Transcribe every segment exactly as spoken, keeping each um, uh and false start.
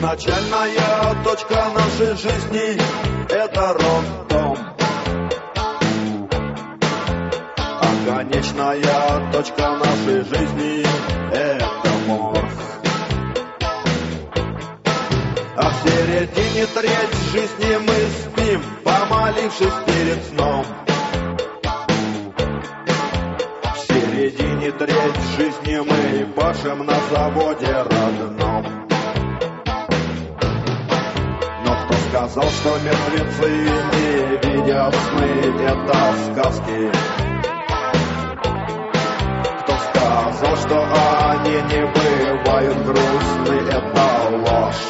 Начальная точка нашей жизни — это роддом, а конечная точка нашей жизни — это морг. А в середине треть жизни мы спим, помолившись перед сном. В середине треть жизни мы пашем на заводе родном. Сказал, что мертвецы не видят сны, это сказки. Кто сказал, что они не бывают грустны, это ложь.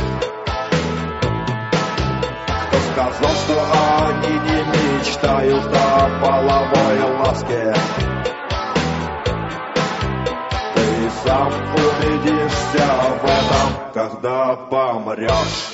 Кто сказал, что они не мечтают о половой ласке, ты сам убедишься в этом, когда помрешь.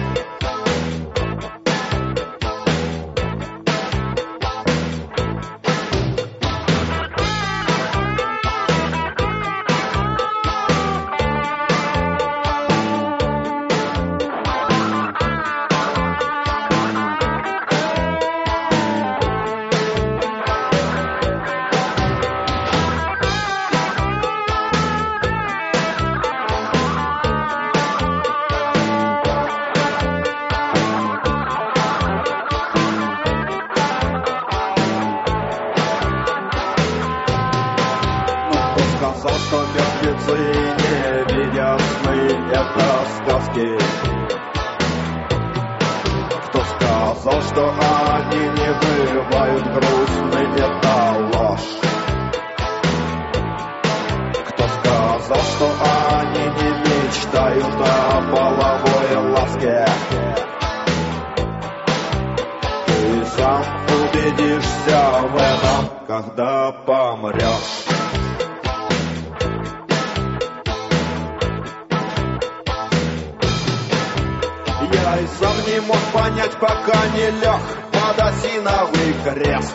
Сказал, что мертвецы не видят сны, это сказки. Кто сказал, что они не бывают грустны, это ложь. Кто сказал, что они не мечтают о половой ласке, ты сам убедишься в этом, когда помрешь. Я и сам не мог понять, пока не лег под осиновый крест.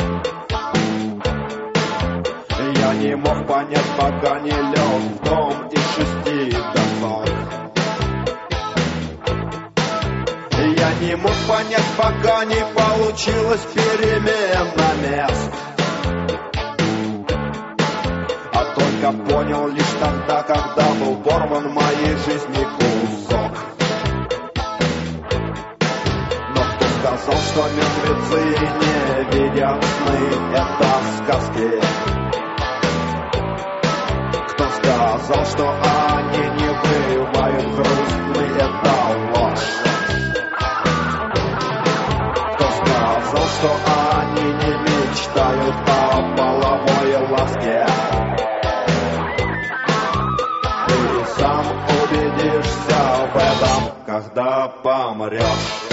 Я не мог понять, пока не лег в дом из шести досок. Я не мог понять, пока не получилась перемена мест. А только понял лишь тогда, когда был порван в моей жизни кусок. Сказал, что мертвецы не видят сны, это сказки. Кто сказал, что они не бывают грустны, это ложь. Кто сказал, что они не мечтают о половой ласке, ты сам убедишься в этом, когда помрешь.